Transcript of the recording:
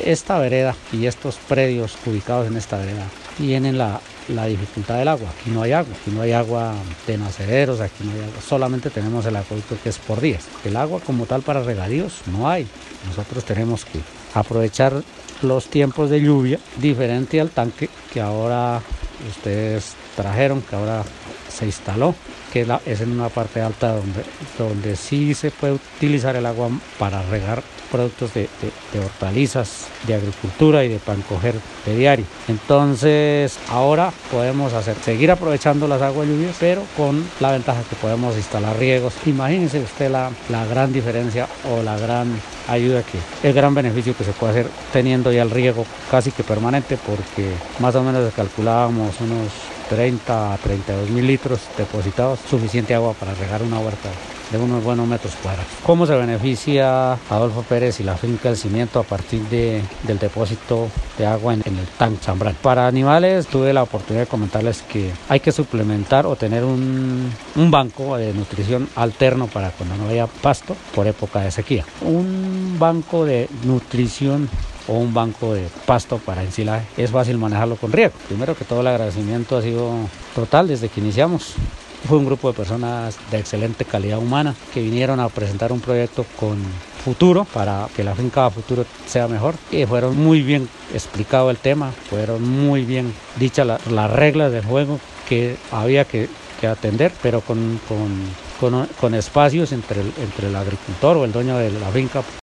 Esta vereda y estos predios ubicados en esta vereda tienen la dificultad del agua. Aquí no hay agua de nacederos, aquí no hay agua, solamente tenemos el acueducto que es por días. El agua como tal para regadíos no hay. Nosotros tenemos que aprovechar los tiempos de lluvia, diferente al tanque que ahora ustedes trajeron, que ahora se instaló, que es en una parte alta donde sí se puede utilizar el agua para regar productos de hortalizas, de agricultura y de pan coger de diario. Entonces ahora podemos seguir aprovechando las aguas lluvias, pero con la ventaja que podemos instalar riegos. Imagínense usted la gran diferencia o la gran ayuda, el gran beneficio que se puede hacer teniendo ya el riego casi que permanente, porque más o menos calculábamos unos 30 a 32 mil litros depositados, suficiente agua para regar una huerta de unos buenos metros cuadrados. ¿Cómo se beneficia Adolfo Pérez y la finca del Cimiento a partir del depósito de agua en el tanque Zambrano? Para animales tuve la oportunidad de comentarles que hay que suplementar o tener un banco de nutrición alterno para cuando no haya pasto por época de sequía. Un banco de nutrición o un banco de pasto para ensilaje es fácil manejarlo con riego. Primero que todo, el agradecimiento ha sido total desde que iniciamos. Fue un grupo de personas de excelente calidad humana que vinieron a presentar un proyecto con futuro para que la finca a futuro sea mejor, y fueron muy bien explicado el tema, fueron muy bien dichas las reglas del juego que había que atender, pero con espacios entre el agricultor o el dueño de la finca